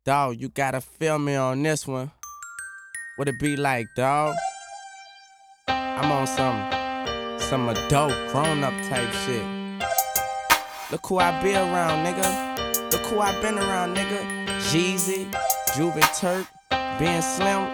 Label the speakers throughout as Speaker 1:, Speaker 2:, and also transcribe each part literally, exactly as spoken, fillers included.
Speaker 1: Dawg, you gotta feel me on this one. What it be like, dawg? I'm on some, some adult, grown-up type shit. Look who I be around, nigga. Look who I been around, nigga. Jeezy, Juvie Turk, Ben Slim.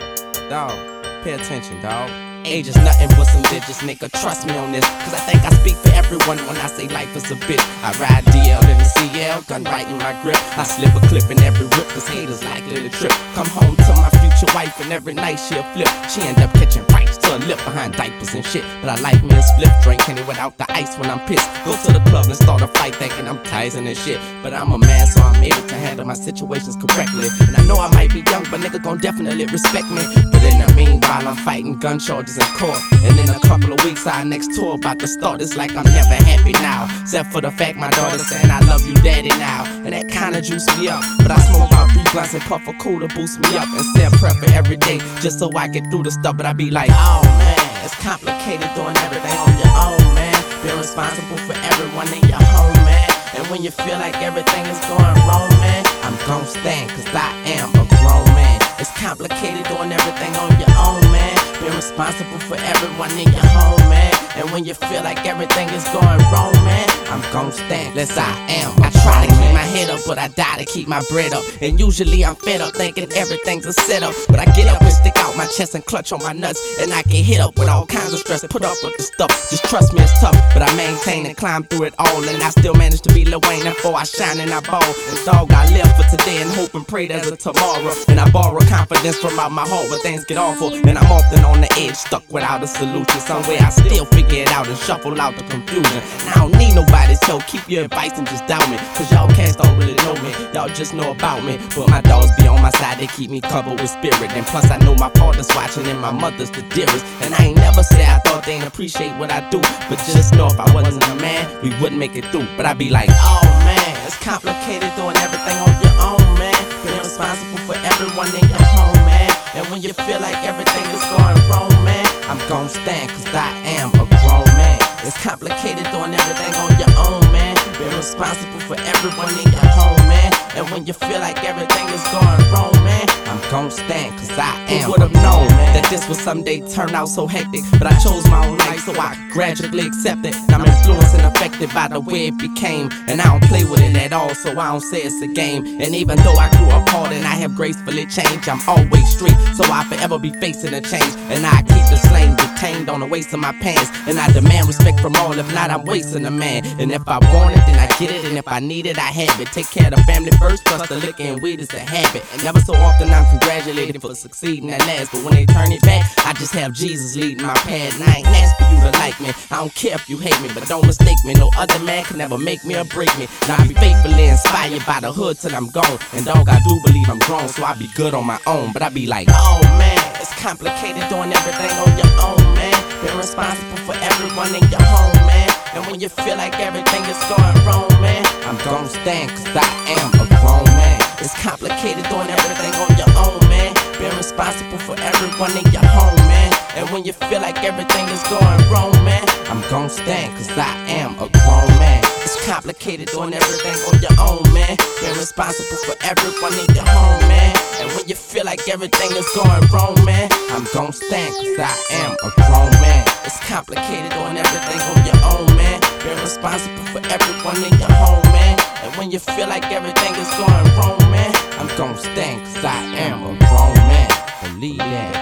Speaker 1: Dawg, pay attention, dawg. Age is nothing but some digits, nigga, trust me on this. Cause I think I speak for everyone when I say life is a bitch. I ride D L in the C L, gun right in my grip. I slip a clip in every whip, cause haters likely to trip. Come home to my future wife and every night she'll flip. She end up catching fights to her lip behind diapers and shit. But I like me a split, drink Henny without the ice when I'm pissed. Go to the club and start a fight thinking I'm Tyson and shit. But I'm a man, so I'm able to handle my situations correctly. And I know I might be young, but nigga gon' definitely respect me. But in the meanwhile, I'm fighting gun charges in court. And in a couple of weeks, our next tour about to start. It's like I'm never happy now, except for the fact my daughter saying I love you, daddy, now. And that kinda juice me up. But I smoke about three blunts and puff a cool to boost me up. And stay prepper every day, just so I get through the stuff. But I be like, oh man, it's complicated doing everything on your own, man. Being responsible for everyone in your home, man. And when you feel like everything is going wrong, man, I'm gon' stand, cause I am a grown man. It's complicated doing everything on your own, man. Being responsible for everyone in your home, man. And when you feel like everything is going wrong, man, I'm gon' stand, cause I am. I try to keep my head up, but I die to keep my bread up. And usually I'm fed up thinking everything's a setup. But I get up and stick out my chest and clutch on my nuts. And I get hit up with all kinds of stress and put up with the stuff. Just trust me, it's tough, but I maintain and climb through it all. And I still manage to be Lil Wayne, therefore I shine and I ball. And dog, I live for today and hope and pray there's a tomorrow. And I borrow confidence from out my heart when things get awful. And I'm often on the edge, stuck without a solution. Somewhere I still figure it out and shuffle out the confusion. And I don't need nobody's help, keep your advice and just doubt me. Cause y'all cats don't really know me, y'all just know about me. But my dogs be on my side, they keep me covered with spirit. And plus I know my father's watching and my mother's the dearest. And I ain't never say I thought they ain't appreciate what I do, but just know if I wasn't a man, we wouldn't make it through. But I be like, oh man, it's complicated doing everything on your own, man. Being responsible for everyone in your home, man. And when you feel like everything is going wrong, man, I'm gon' stand, cause I am a grown man. It's complicated doing everything on your own, man. Being responsible for everyone in your home, man. And when you feel like everything is going wrong, man, I'm gon' stand, cause I am. Who would've known that this would someday turn out so hectic? But I chose my own life, so I gradually accept it. And I'm influenced and affected by the way it became. And I don't play with it at all, so I don't say it's a game. And even though I grew up hard and I have gracefully changed, I'm always street, so I forever be facing a change. And I keep the slang detained on the waist of my pants. And I demand respect from all, if not I'm wasting a man. And if I want it, then I get it, and if I need it, I have it. Take care of the family first, plus the liquor and weed is a habit. And never so often I'm congratulated for succeeding at last. But when they turn it back, I just have Jesus leading my path. And I ain't asked for you to like me, I don't care if you hate me, but don't mistake me, no other man can never make me or break me. Now I be faithfully inspired by the hood till I'm gone. And dog, I do believe I'm grown, so I be good on my own. But I be like, oh man, it's complicated doing everything on your own, man. Being responsible for everyone in your home, man. And when you feel like everything is going wrong, man, I'm gon' stand, cause I am a grown man. It's complicated doing everything on your own, man. Being responsible for everyone in your home, man. And when you feel like everything is going wrong, man, I'm gon' stand, cause I am a grown man. It's complicated doing everything on your own, man. Being responsible for everyone in your home, man. And when you feel like everything is going wrong, man, I'm gon' stand, cause I am a grown man. It's complicated doing everything on your own, man. Being responsible for everyone in your home, man. And when you feel like everything is going wrong, man, I'm gon' stand, cause I am a grown man. Believe that.